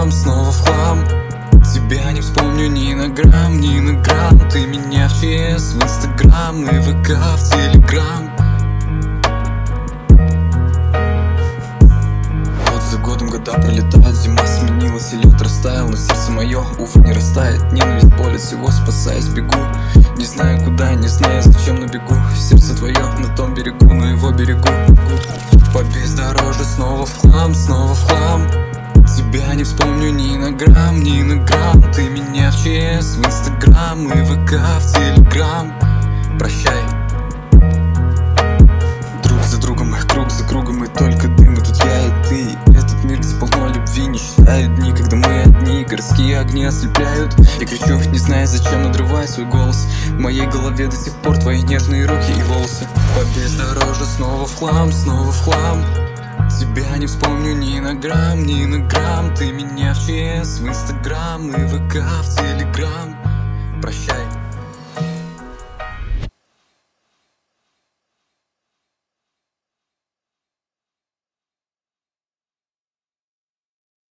хлам, снова в хлам. Тебя не вспомню ни на грамм, ни на грамм. Ты меня в ЧС, в Инстаграм и ВК, в Телеграм. Год за годом года пролетают, зима сменилась и лед растаял, но сердце мое, увы, не растает. Ненависть, боль от всего, спасаясь, бегу. Не знаю куда, не знаю зачем, но бегу. Сердце твое на том берегу, но его берегу. По бездорожью снова в хлам, снова в хлам. Тебя не вспомню ни на грамм, ни на грамм. Ты меня в ЧС, в Инстаграм и ВК, в Телеграм. Прощай. Друг за другом, круг за кругом, и только дым, и тут я и ты. Этот мир, где полно любви, не считают дни, когда мы одни. Городские огни ослепляют. Я кричу, не зная зачем, надрывая свой голос. В моей голове до сих пор твои нежные руки и волосы. По бездорожью снова в хлам, снова в хлам. Тебя не вспомню ни на грамм, ни на грамм. Ты меня в ЧС, в Инстаграм и ВК, в Телеграм. Прощай.